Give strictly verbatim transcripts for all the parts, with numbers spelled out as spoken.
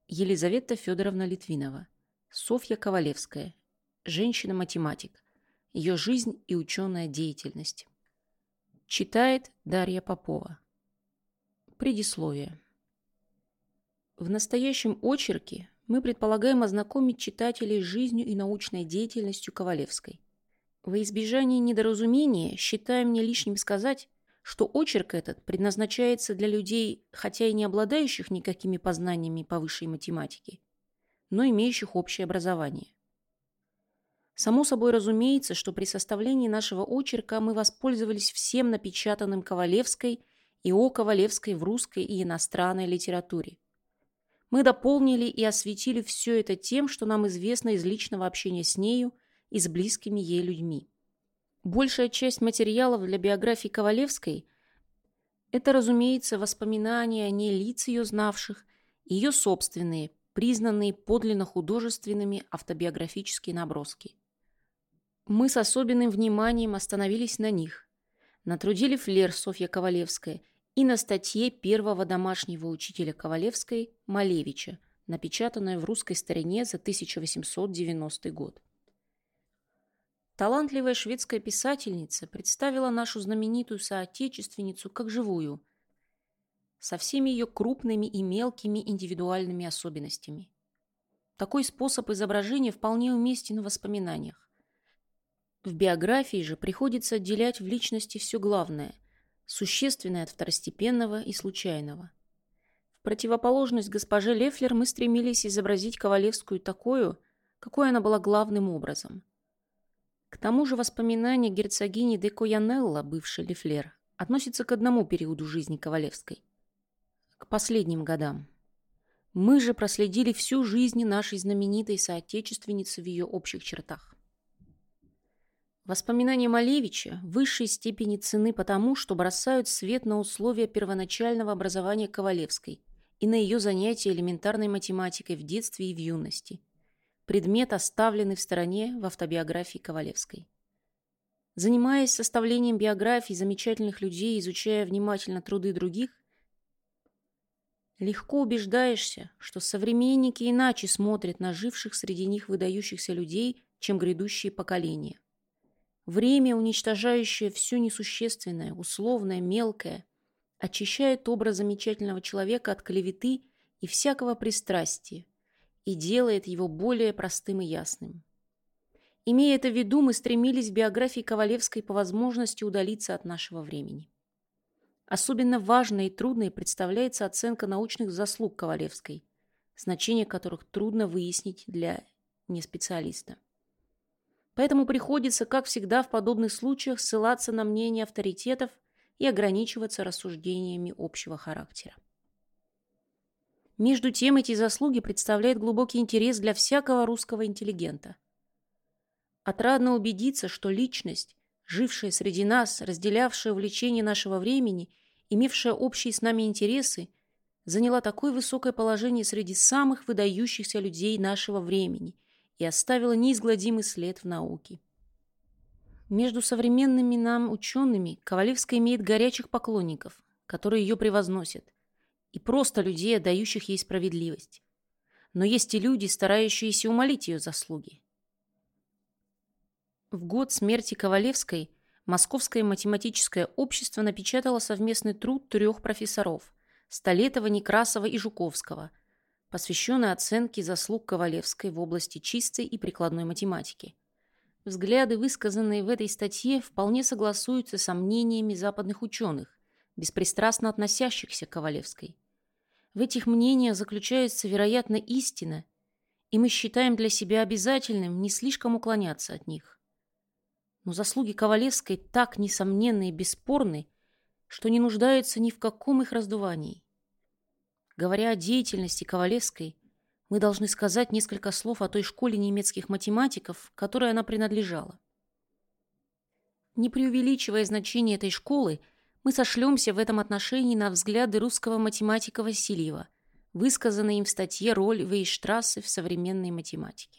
Елизавета Федоровна Литвинова. Софья Ковалевская. Женщина-математик. Ее жизнь и ученая деятельность. Читает Дарья Попова. Предисловие. В настоящем очерке мы предполагаем ознакомить читателей с жизнью и научной деятельностью Ковалевской. Во избежание недоразумения считаем не лишним сказать, что очерк этот предназначается для людей, хотя и не обладающих никакими познаниями по высшей математике, но имеющих общее образование. Само собой разумеется, что при составлении нашего очерка мы воспользовались всем напечатанным Ковалевской и о Ковалевской в русской и иностранной литературе. Мы дополнили и осветили все это тем, что нам известно из личного общения с нею и с близкими ей людьми. Большая часть материалов для биографии Ковалевской – это, разумеется, воспоминания о ней лиц ее знавших и ее собственные, признанные подлинно художественными автобиографические наброски. Мы с особенным вниманием остановились на них, на труде Лифлер Софья Ковалевская и на статье первого домашнего учителя Ковалевской Малевича, напечатанной в «Русской старине» за тысяча восемьсот девяностый год. Талантливая шведская писательница представила нашу знаменитую соотечественницу как живую, со всеми ее крупными и мелкими индивидуальными особенностями. Такой способ изображения вполне уместен в воспоминаниях. В биографии же приходится отделять в личности все главное, существенное от второстепенного и случайного. В противоположность госпоже Лефлер мы стремились изобразить Ковалевскую такую, какой она была главным образом. К тому же воспоминания герцогини де Коянелла, бывшей Лифлер, относятся к одному периоду жизни Ковалевской, к последним годам. Мы же проследили всю жизнь нашей знаменитой соотечественницы в ее общих чертах. Воспоминания Малевича в высшей степени ценны потому, что бросают свет на условия первоначального образования Ковалевской и на ее занятия элементарной математикой в детстве и в юности. Предмет, оставленный в стороне в автобиографии Ковалевской. Занимаясь составлением биографий замечательных людей, изучая внимательно труды других, легко убеждаешься, что современники иначе смотрят на живших среди них выдающихся людей, чем грядущие поколения. Время, уничтожающее все несущественное, условное, мелкое, очищает образ замечательного человека от клеветы и всякого пристрастия и делает его более простым и ясным. Имея это в виду, мы стремились в биографии Ковалевской по возможности удалиться от нашего времени. Особенно важной и трудной представляется оценка научных заслуг Ковалевской, значение которых трудно выяснить для неспециалиста. Поэтому приходится, как всегда в подобных случаях, ссылаться на мнение авторитетов и ограничиваться рассуждениями общего характера. Между тем, эти заслуги представляют глубокий интерес для всякого русского интеллигента. Отрадно убедиться, что личность, жившая среди нас, разделявшая увлечения нашего времени, имевшая общие с нами интересы, заняла такое высокое положение среди самых выдающихся людей нашего времени и оставила неизгладимый след в науке. Между современными нам учеными Ковалевская имеет горячих поклонников, которые ее превозносят, и просто людей, отдающих ей справедливость. Но есть и люди, старающиеся умалить ее заслуги. В год смерти Ковалевской Московское математическое общество напечатало совместный труд трех профессоров – Столетова, Некрасова и Жуковского, посвященный оценке заслуг Ковалевской в области чистой и прикладной математики. Взгляды, высказанные в этой статье, вполне согласуются со мнениями западных ученых, беспристрастно относящихся к Ковалевской. В этих мнениях заключается, вероятно, истина, и мы считаем для себя обязательным не слишком уклоняться от них. Но заслуги Ковалевской так несомненны и бесспорны, что не нуждаются ни в каком их раздувании. Говоря о деятельности Ковалевской, мы должны сказать несколько слов о той школе немецких математиков, которой она принадлежала. Не преувеличивая значение этой школы, мы сошлемся в этом отношении на взгляды русского математика Васильева, высказанные им в статье «Роль Вейштрассе в современной математике».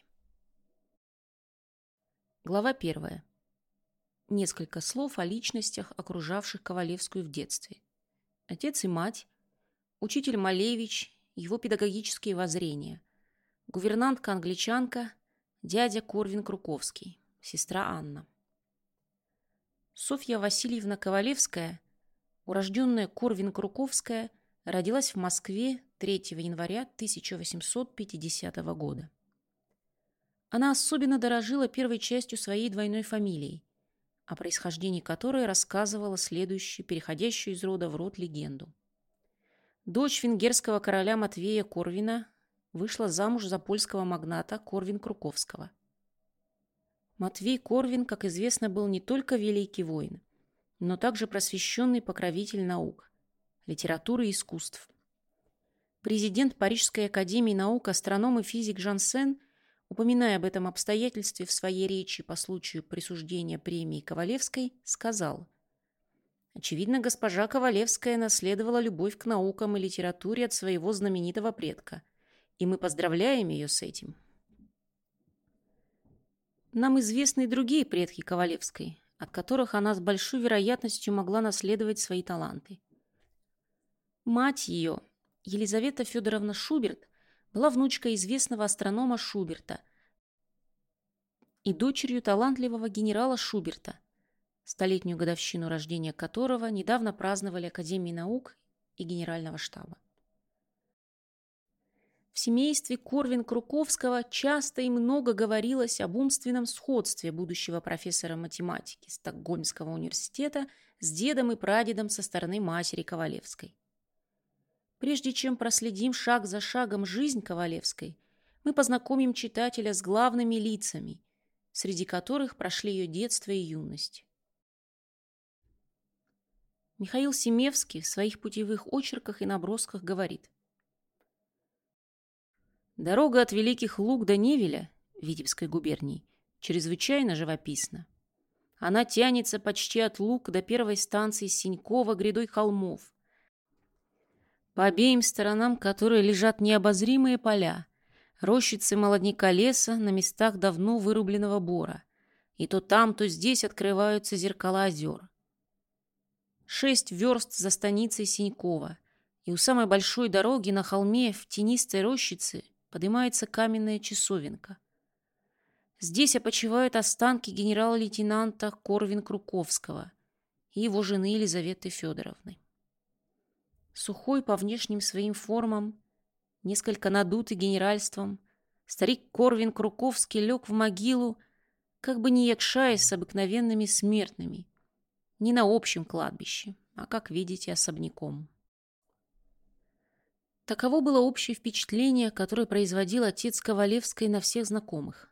Глава первая. Несколько слов о личностях, окружавших Ковалевскую в детстве. Отец и мать, учитель Малевич, его педагогические воззрения. Гувернантка-англичанка, дядя Корвин Круковский, сестра Анна. Софья Васильевна Ковалевская, урожденная Корвин Круковская, родилась в Москве третьего января тысяча восемьсот пятидесятого года. Она особенно дорожила первой частью своей двойной фамилии, о происхождении которой рассказывала следующую, переходящую из рода в род, легенду. Дочь венгерского короля Матвея Корвина вышла замуж за польского магната Корвин Круковского. Матвей Корвин, как известно, был не только великий воин, но также просвещенный покровитель наук, литературы и искусств. Президент Парижской академии наук, астроном и физик Жансен, упоминая об этом обстоятельстве в своей речи по случаю присуждения премии Ковалевской, сказал: «Очевидно, госпожа Ковалевская наследовала любовь к наукам и литературе от своего знаменитого предка, и мы поздравляем ее с этим». Нам известны и другие предки Ковалевской, от которых она с большой вероятностью могла наследовать свои таланты. Мать ее, Елизавета Федоровна Шуберт, была внучкой известного астронома Шуберта и дочерью талантливого генерала Шуберта, столетнюю годовщину рождения которого недавно праздновали Академии наук и Генерального штаба. В семействе Корвин-Круковского часто и много говорилось об умственном сходстве будущего профессора математики Стокгольмского университета с дедом и прадедом со стороны матери Ковалевской. Прежде чем проследим шаг за шагом жизнь Ковалевской, мы познакомим читателя с главными лицами, среди которых прошли ее детство и юность. Михаил Семевский в своих путевых очерках и набросках говорит: «Дорога от Великих Луг до Невеля, Витебской губернии, чрезвычайно живописна. Она тянется почти от Луг до первой станции Синькова грядой холмов, по обеим сторонам которой лежат необозримые поля, рощицы молодняка леса на местах давно вырубленного бора, и то там, то здесь открываются зеркала озер. Шесть верст за станицей Синькова, и у самой большой дороги на холме в тенистой рощице поднимается каменная часовенка. Здесь опочивают останки генерала-лейтенанта Корвин-Круковского и его жены Елизаветы Федоровны. Сухой по внешним своим формам, несколько надутый генеральством, старик Корвин-Круковский лег в могилу, как бы не якшаясь с обыкновенными смертными, не на общем кладбище, а, как видите, особняком». Таково было общее впечатление, которое производил отец Ковалевской на всех знакомых.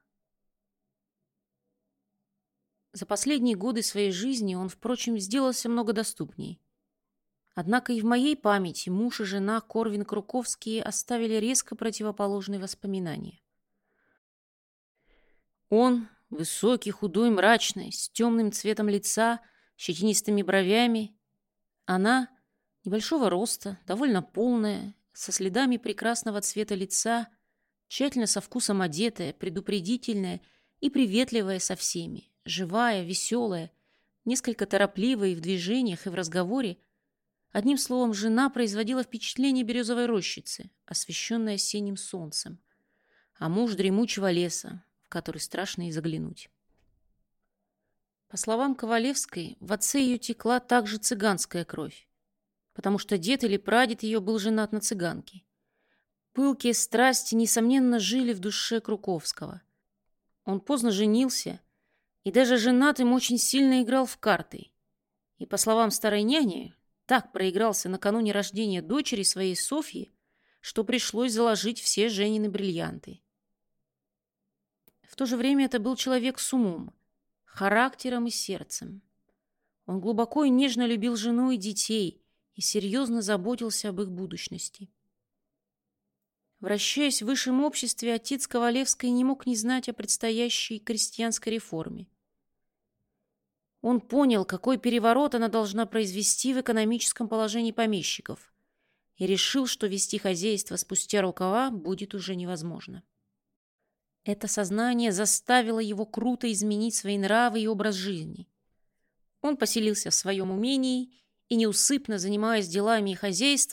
За последние годы своей жизни он, впрочем, сделался много доступней. Однако и в моей памяти муж и жена Корвин-Круковские оставили резко противоположные воспоминания. Он, высокий, худой, мрачный, с темным цветом лица, щетинистыми бровями. Она, небольшого роста, довольно полная, со следами прекрасного цвета лица, тщательно со вкусом одетая, предупредительная и приветливая со всеми, живая, веселая, несколько торопливая и в движениях, и в разговоре. Одним словом, жена производила впечатление березовой рощицы, освещенной осенним солнцем, а муж дремучего леса, в который страшно и заглянуть. По словам Ковалевской, в отце ее текла также цыганская кровь, потому что дед или прадед ее был женат на цыганке. Пылкие страсти, несомненно, жили в душе Круковского. Он поздно женился и даже женатым очень сильно играл в карты. И, по словам старой няни, так проигрался накануне рождения дочери своей Софьи, что пришлось заложить все Женины бриллианты. В то же время это был человек с умом, характером и сердцем. Он глубоко и нежно любил жену и детей и серьезно заботился об их будущности. Вращаясь в высшем обществе, отец Ковалевской не мог не знать о предстоящей крестьянской реформе. Он понял, какой переворот она должна произвести в экономическом положении помещиков, и решил, что вести хозяйство спустя рукава будет уже невозможно. Это сознание заставило его круто изменить свои нравы и образ жизни. Он поселился в своем умении и, неусыпно занимаясь делами и хозяйством,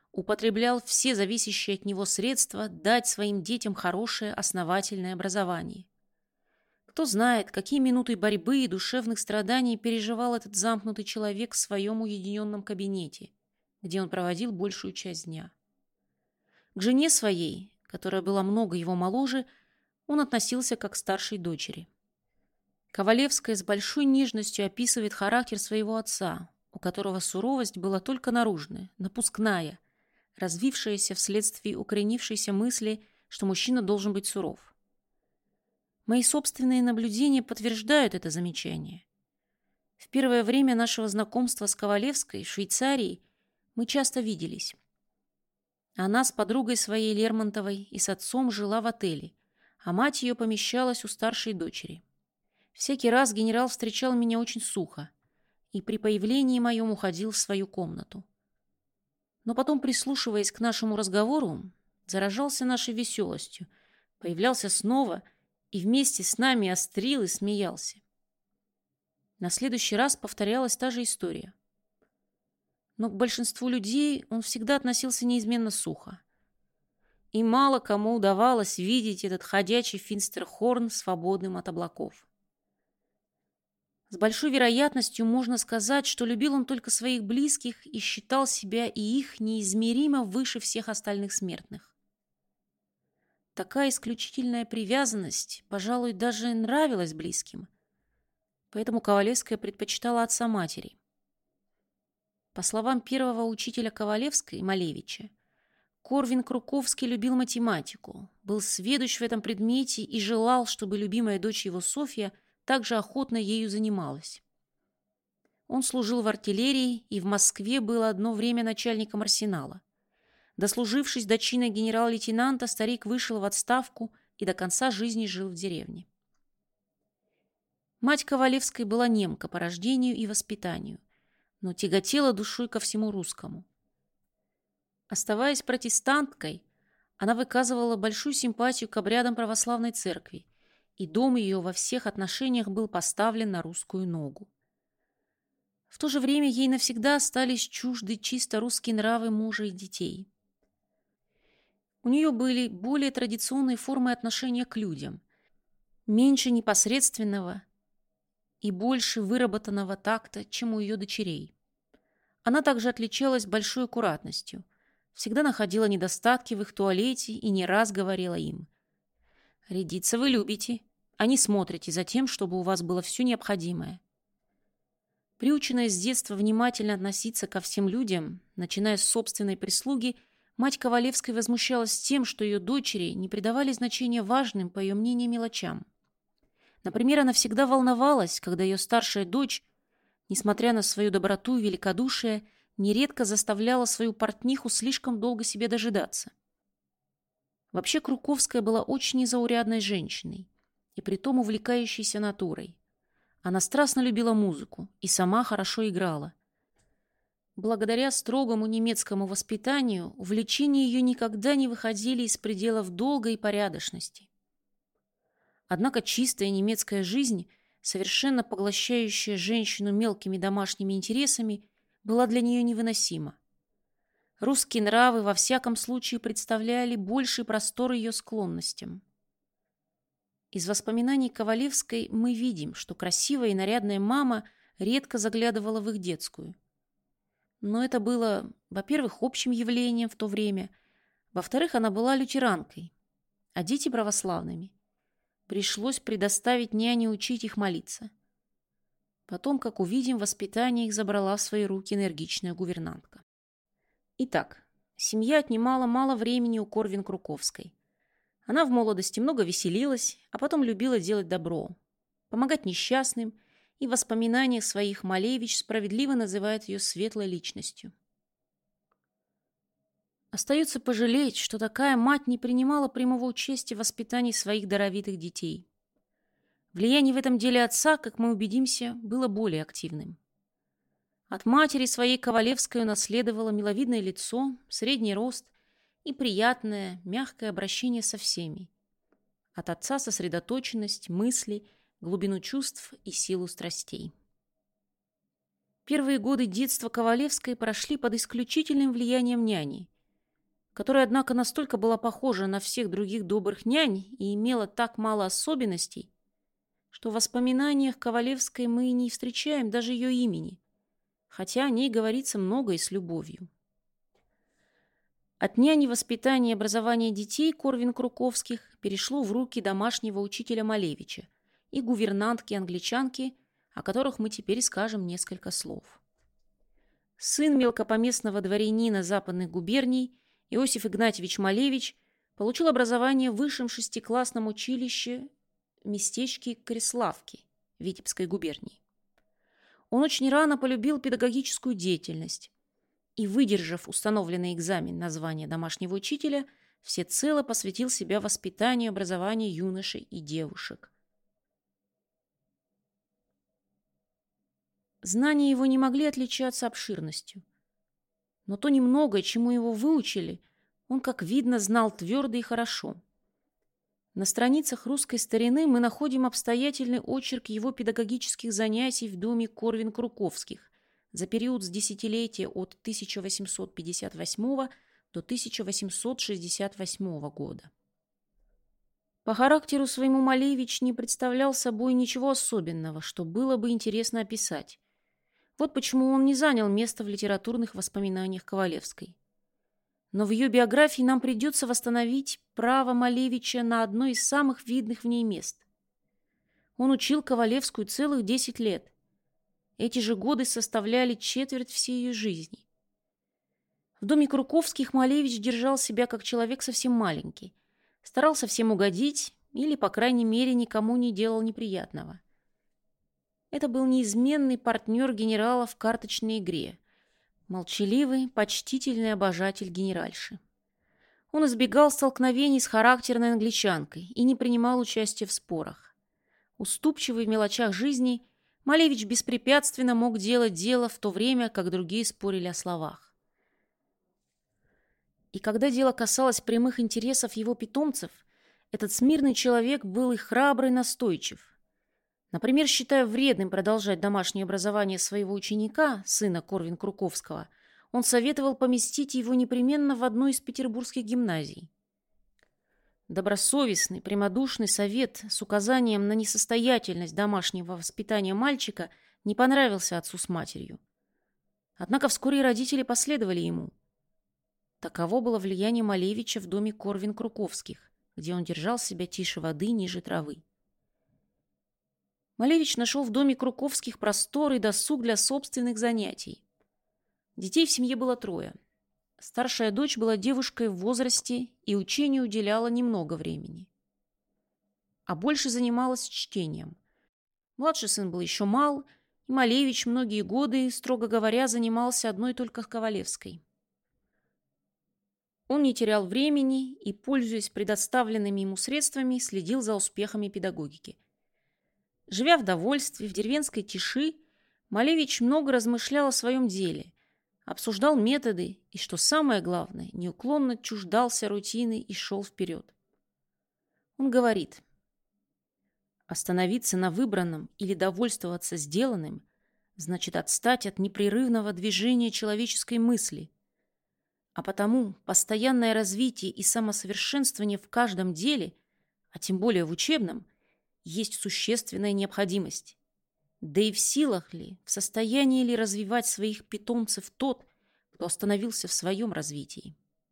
употреблял все зависящие от него средства дать своим детям хорошее основательное образование. Кто знает, какие минуты борьбы и душевных страданий переживал этот замкнутый человек в своем уединенном кабинете, где он проводил большую часть дня. К жене своей, которая была много его моложе, он относился как к старшей дочери. Ковалевская с большой нежностью описывает характер своего отца, у которого суровость была только наружная, напускная, развившаяся вследствие укоренившейся мысли, что мужчина должен быть суров. Мои собственные наблюдения подтверждают это замечание. В первое время нашего знакомства с Ковалевской в Швейцарии мы часто виделись. Она с подругой своей Лермонтовой и с отцом жила в отеле, а мать ее помещалась у старшей дочери. Всякий раз генерал встречал меня очень сухо и при появлении моем уходил в свою комнату. Но потом, прислушиваясь к нашему разговору, заражался нашей веселостью, появлялся снова и вместе с нами острил и смеялся. На следующий раз повторялась та же история. Но к большинству людей он всегда относился неизменно сухо. И мало кому удавалось видеть этот ходячий Финстерхорн свободным от облаков. С большой вероятностью можно сказать, что любил он только своих близких и считал себя и их неизмеримо выше всех остальных смертных. Такая исключительная привязанность, пожалуй, даже нравилась близким. Поэтому Ковалевская предпочитала отца матери. По словам первого учителя Ковалевской, Малевича, Корвин Круковский любил математику, был сведущ в этом предмете и желал, чтобы любимая дочь его Софья также охотно ею занималась. Он служил в артиллерии и в Москве был одно время начальником арсенала. Дослужившись до чина генерал-лейтенанта, старик вышел в отставку и до конца жизни жил в деревне. Мать Ковалевской была немка по рождению и воспитанию, но тяготела душой ко всему русскому. Оставаясь протестанткой, она выказывала большую симпатию к обрядам православной церкви, и дом ее во всех отношениях был поставлен на русскую ногу. В то же время ей навсегда остались чужды чисто русские нравы мужа и детей. У нее были более традиционные формы отношения к людям, меньше непосредственного и больше выработанного такта, чем у ее дочерей. Она также отличалась большой аккуратностью, всегда находила недостатки в их туалете и не раз говорила им: «Рядиться вы любите, а не смотрите за тем, чтобы у вас было все необходимое». Приученная с детства внимательно относиться ко всем людям, начиная с собственной прислуги, мать Ковалевской возмущалась тем, что ее дочери не придавали значения важным, по ее мнению, мелочам. Например, она всегда волновалась, когда ее старшая дочь, несмотря на свою доброту и великодушие, нередко заставляла свою портниху слишком долго себе дожидаться. Вообще Круковская была очень незаурядной женщиной и притом увлекающейся натурой. Она страстно любила музыку и сама хорошо играла. Благодаря строгому немецкому воспитанию увлечения ее никогда не выходили из пределов долга и порядочности. Однако чистая немецкая жизнь, совершенно поглощающая женщину мелкими домашними интересами, была для нее невыносима. Русские нравы во всяком случае представляли больший простор ее склонностям. Из воспоминаний Ковалевской мы видим, что красивая и нарядная мама редко заглядывала в их детскую. Но это было, во-первых, общим явлением в то время, во-вторых, она была лютеранкой, а дети православными. Пришлось предоставить няне учить их молиться. Потом, как увидим, воспитание их забрала в свои руки энергичная гувернантка. Итак, семья отнимала мало времени у Корвин Круковской. Она в молодости много веселилась, а потом любила делать добро, помогать несчастным, и в воспоминаниях своих Малевич справедливо называет ее светлой личностью. Остается пожалеть, что такая мать не принимала прямого участия в воспитании своих даровитых детей. Влияние в этом деле отца, как мы убедимся, было более активным. От матери своей Ковалевская унаследовала миловидное лицо, средний рост и приятное, мягкое обращение со всеми. От отца сосредоточенность, мысли, глубину чувств и силу страстей. Первые годы детства Ковалевской прошли под исключительным влиянием няни, которая, однако, настолько была похожа на всех других добрых нянь и имела так мало особенностей, что в воспоминаниях Ковалевской мы не встречаем даже ее имени, хотя о ней говорится много и с любовью. От няни воспитания и образования детей Корвин-Круковских перешло в руки домашнего учителя Малевича и гувернантки-англичанки, о которых мы теперь скажем несколько слов. Сын мелкопоместного дворянина западных губерний Иосиф Игнатьевич Малевич получил образование в высшем шестиклассном училище в местечке Креславки Витебской губернии. Он очень рано полюбил педагогическую деятельность и, выдержав установленный экзамен на звание домашнего учителя, всецело посвятил себя воспитанию и образованию юношей и девушек. Знания его не могли отличаться обширностью, но то немногое, чему его выучили, он, как видно, знал твердо и хорошо. На страницах русской старины мы находим обстоятельный очерк его педагогических занятий в доме Корвин-Круковских за период с десятилетия от тысяча восемьсот пятьдесят восьмого до тысяча восемьсот шестьдесят восьмого года. По характеру своему Малевич не представлял собой ничего особенного, что было бы интересно описать. Вот почему он не занял место в литературных воспоминаниях Ковалевской. Но в ее биографии нам придется восстановить право Малевича на одно из самых видных в ней мест. Он учил Ковалевскую целых десять лет. Эти же годы составляли четверть всей ее жизни. В доме Круковских Малевич держал себя как человек совсем маленький, старался всем угодить или, по крайней мере, никому не делал неприятного. Это был неизменный партнер генерала в карточной игре, молчаливый, почтительный обожатель генеральши. Он избегал столкновений с характерной англичанкой и не принимал участия в спорах. Уступчивый в мелочах жизни, Малевич беспрепятственно мог делать дело в то время, как другие спорили о словах. И когда дело касалось прямых интересов его питомцев, этот смирный человек был и храбрый, и настойчив. Например, считая вредным продолжать домашнее образование своего ученика, сына Корвин-Круковского, он советовал поместить его непременно в одну из петербургских гимназий. Добросовестный, прямодушный совет с указанием на несостоятельность домашнего воспитания мальчика не понравился отцу с матерью. Однако вскоре и родители последовали ему. Таково было влияние Малевича в доме Корвин-Круковских, где он держал себя тише воды, ниже травы. Малевич нашел в доме Круковских простор и досуг для собственных занятий. Детей в семье было трое. Старшая дочь была девушкой в возрасте и учению уделяла немного времени. А больше занималась чтением. Младший сын был еще мал, и Малевич многие годы, строго говоря, занимался одной только Ковалевской. Он не терял времени и, пользуясь предоставленными ему средствами, следил за успехами педагогики. Живя в довольстве, в деревенской тиши, Малевич много размышлял о своем деле, обсуждал методы и, что самое главное, неуклонно чуждался рутины и шел вперед. Он говорит: остановиться на выбранном или довольствоваться сделанным значит отстать от непрерывного движения человеческой мысли, а потому постоянное развитие и самосовершенствование в каждом деле, а тем более в учебном, есть существенная необходимость. Да и в силах ли, в состоянии ли развивать своих питомцев тот, кто остановился в своем развитии?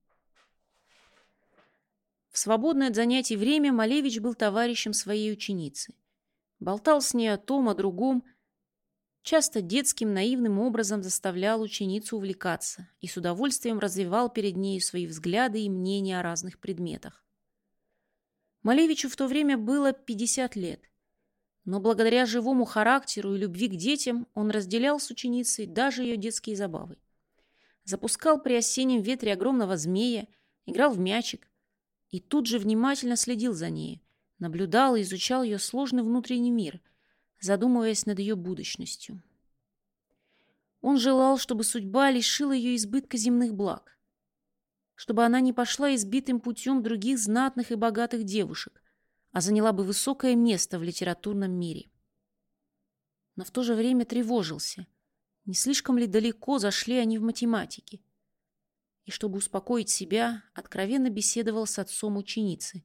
В свободное от занятий время Малевич был товарищем своей ученицы. Болтал с ней о том, о другом, часто детским наивным образом заставлял ученицу увлекаться и с удовольствием развивал перед нею свои взгляды и мнения о разных предметах. Малевичу в то время было пятьдесят лет. Но благодаря живому характеру и любви к детям он разделял с ученицей даже ее детские забавы. Запускал при осеннем ветре огромного змея, играл в мячик и тут же внимательно следил за ней, наблюдал и изучал ее сложный внутренний мир, задумываясь над ее будущностью. Он желал, чтобы судьба лишила ее избытка земных благ, чтобы она не пошла избитым путем других знатных и богатых девушек, а заняла бы высокое место в литературном мире. Но в то же время тревожился, не слишком ли далеко зашли они в математике. и, чтобы успокоить себя, откровенно беседовал с отцом ученицы,